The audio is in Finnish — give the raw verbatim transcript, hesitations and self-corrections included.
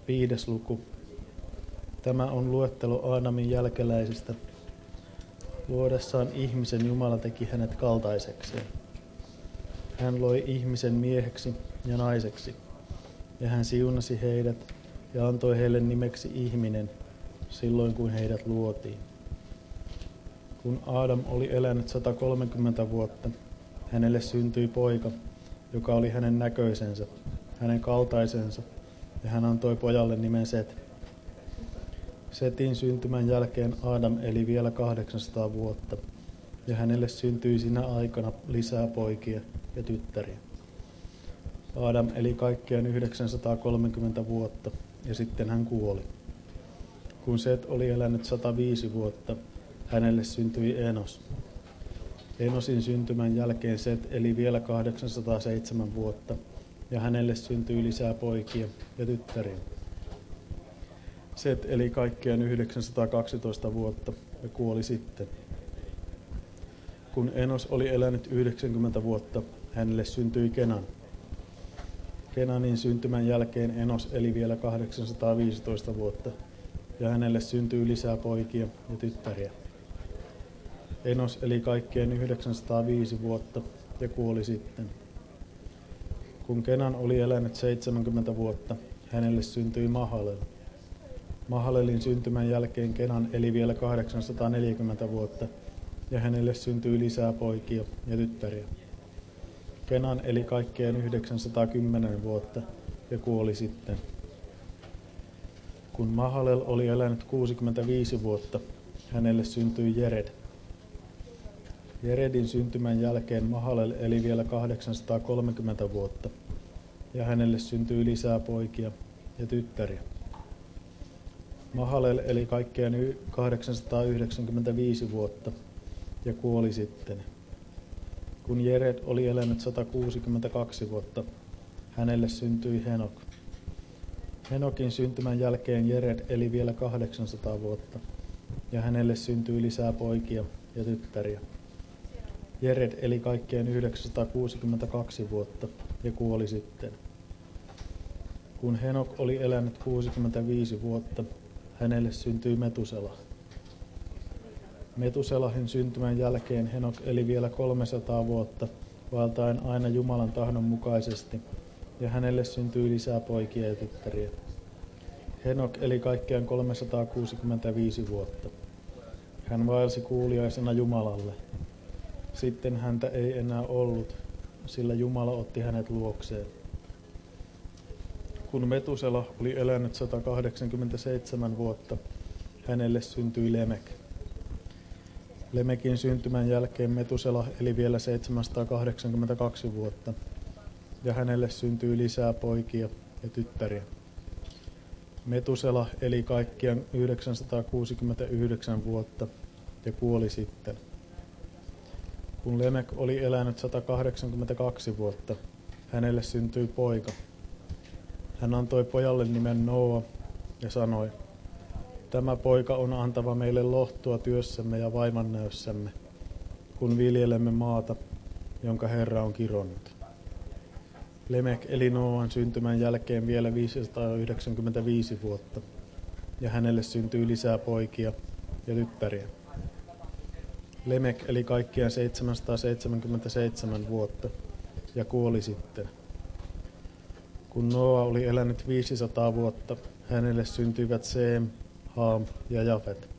Viides luku. Tämä on luettelo Aadamin jälkeläisistä. Luodessaan ihmisen Jumala teki hänet kaltaisekseen. Hän loi ihmisen mieheksi ja naiseksi, ja hän siunasi heidät ja antoi heille nimeksi ihminen silloin, kun heidät luotiin. Kun Aadam oli elänyt sata kolmekymmentä vuotta, hänelle syntyi poika, joka oli hänen näköisensä, hänen kaltaisensa, ja hän antoi pojalle nimen Set. Setin syntymän jälkeen Aadam eli vielä kahdeksansataa vuotta, ja hänelle syntyi sinä aikana lisää poikia ja tyttäriä. Aadam eli kaikkiaan yhdeksänsataakolmekymmentä vuotta, ja sitten hän kuoli. Kun Set oli elänyt sata viisi vuotta, hänelle syntyi Enos. Enosin syntymän jälkeen Set eli vielä kahdeksansataaseitsemän vuotta, ja hänelle syntyi lisää poikia ja tyttäriä. Set eli kaikkiaan yhdeksänsataakaksitoista vuotta ja kuoli sitten. Kun Enos oli elänyt yhdeksänkymmentä vuotta, hänelle syntyi Kenan. Kenanin syntymän jälkeen Enos eli vielä kahdeksansataaviisitoista vuotta, ja hänelle syntyi lisää poikia ja tyttäriä. Enos eli kaikkiaan yhdeksänsataaviisi vuotta ja kuoli sitten. Kun Kenan oli elänyt seitsemänkymmentä vuotta, hänelle syntyi Mahalel. Mahalelin syntymän jälkeen Kenan eli vielä kahdeksansataaneljäkymmentä vuotta, ja hänelle syntyi lisää poikia ja tyttäriä. Kenan eli kaikkiaan yhdeksänsataakymmenen vuotta ja kuoli sitten. Kun Mahalel oli elänyt kuusikymmentäviisi vuotta, hänelle syntyi Jered. Jeredin syntymän jälkeen Mahalel eli vielä kahdeksansataakolmekymmentä vuotta, ja hänelle syntyi lisää poikia ja tyttäriä. Mahalel eli kaikkiaan kahdeksansataayhdeksänkymmentäviisi vuotta ja kuoli sitten. Kun Jered oli elänyt sata kuusikymmentäkaksi vuotta, hänelle syntyi Henok. Henokin syntymän jälkeen Jered eli vielä kahdeksansataa vuotta, ja hänelle syntyi lisää poikia ja tyttäriä. Jered eli kaikkiaan yhdeksänsataakuusikymmentäkaksi vuotta ja kuoli sitten. Kun Henok oli elänyt kuusikymmentäviisi vuotta, hänelle syntyi Metusela. Metuselahin syntymän jälkeen Henok eli vielä kolmesataa vuotta, vaeltaen aina Jumalan tahdon mukaisesti, ja hänelle syntyi lisää poikia ja tyttäriä. Henok eli kaikkiaan kolmesataakuusikymmentäviisi vuotta. Hän vaelsi kuuliaisena Jumalalle. Sitten häntä ei enää ollut, sillä Jumala otti hänet luokseen. Kun Metusela oli elänyt sata kahdeksankymmentäseitsemän vuotta, hänelle syntyi Lemek. Lemekin syntymän jälkeen Metusela eli vielä seitsemänsataakahdeksankymmentäkaksi vuotta, ja hänelle syntyi lisää poikia ja tyttäriä. Metusela eli kaikkiaan yhdeksänsataakuusikymmentäyhdeksän vuotta ja kuoli sitten. Kun Lemek oli elänyt sata kahdeksankymmentäkaksi vuotta, hänelle syntyi poika. Hän antoi pojalle nimen Noa ja sanoi, tämä poika on antava meille lohtua työssämme ja vaivannäössämme, kun viljelemme maata, jonka Herra on kironnut. Lemek eli Noan syntymän jälkeen vielä viisisataayhdeksänkymmentäviisi vuotta, ja hänelle syntyi lisää poikia ja tyttäriä. Lemek eli kaikkiaan seitsemänsataaseitsemänkymmentäseitsemän vuotta ja kuoli sitten. Kun Noa oli elänyt viisisataa vuotta, hänelle syntyivät Seem, Haam ja Jafet.